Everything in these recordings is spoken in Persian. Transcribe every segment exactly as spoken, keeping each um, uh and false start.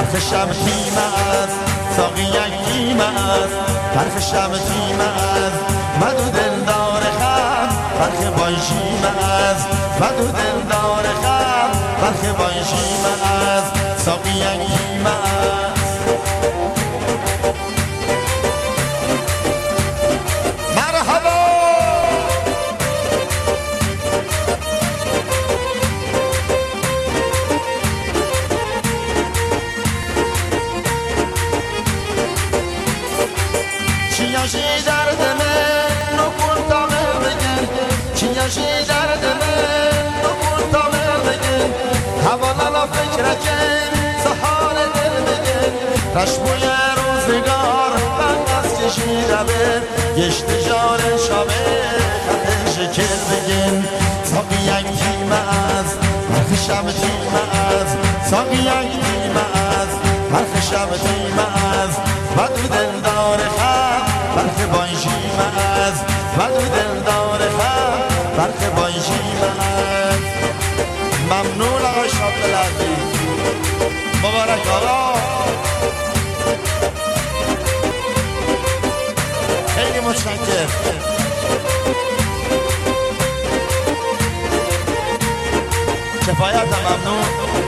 برخشم تیم است ساقی یک تیم است برخشم تیم است مدو دلدار خم برخ بانشیم است مدو دلدار خم برخ بانشیم است ساقی یک تیم است مرحبا چیاشی درد من نکن تا من بگن چیاشی درد من نکن تا من بگن حوالا فکرکن سحال دل بگن رشموی روزگار من از کشیده به گشت جان شامه خط شکل بگن ساقی یک تیم است برخشم تیم است ساقی یک تیم است برخشم تیم است مدو دلدار خم برخ بانشیم است مدو دلدار خم برخ بانشیم است ممنون آقای شابدالعزیز مبارک آقا خیلی متشکر کفایت ممنون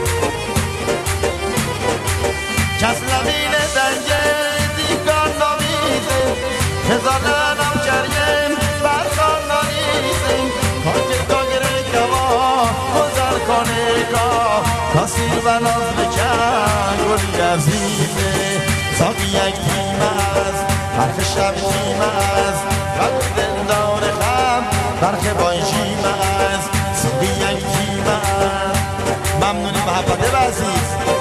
کس نبین دنگه دیگر نامیزه هزارنم کریم برخان نامیزه کاکر کاکر کوا گذر کنه کا کاسیر و ناز بکن گلی عزیزه ساقی یک تیم است برخشم تیم است مدو دلدار خم برخ بانشیم است ساقی یک تیم است ممنونی محبت عزیز